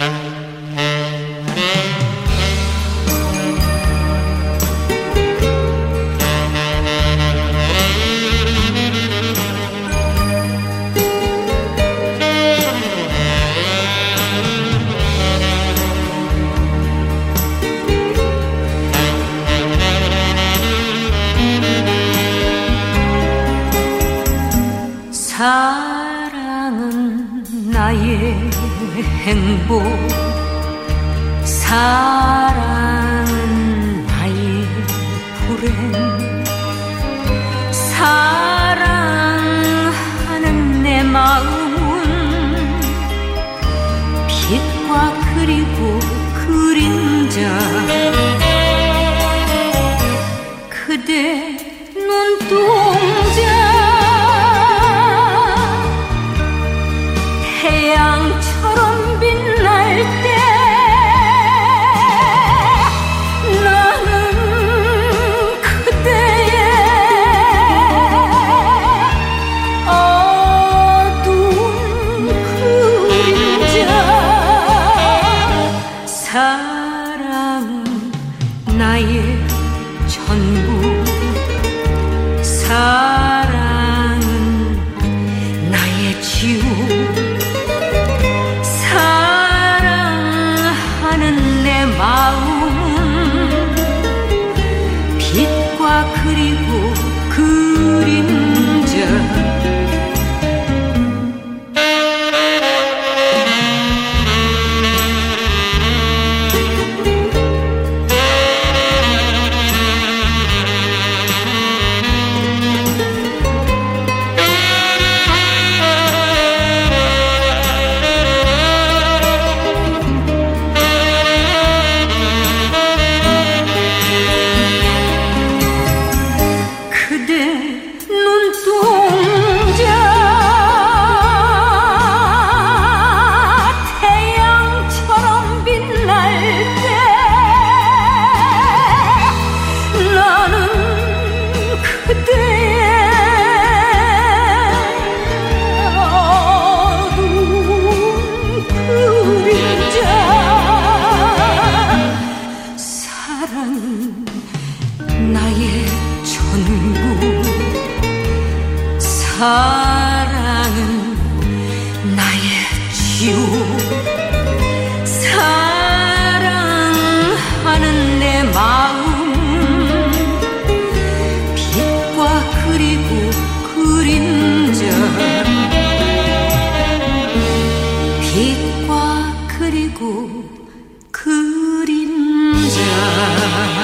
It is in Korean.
사랑은 나의 행복, 사랑은 나의 불행, 사랑하는 내 마음은 빛과 그리고 그림자. 그대 눈동자 태양처럼 빛날 때 나는 그대의 어두운 그림자. 사랑은 나의 전부, 사랑은 나의 지옥, 사랑하는 내 마음은 빛과 그리고 그림자. 사랑은 나의 전부, 사랑은 나의 지옥, 사랑하는 내 마음 빛과 그리고 그림자. 빛과 그리고 그림자.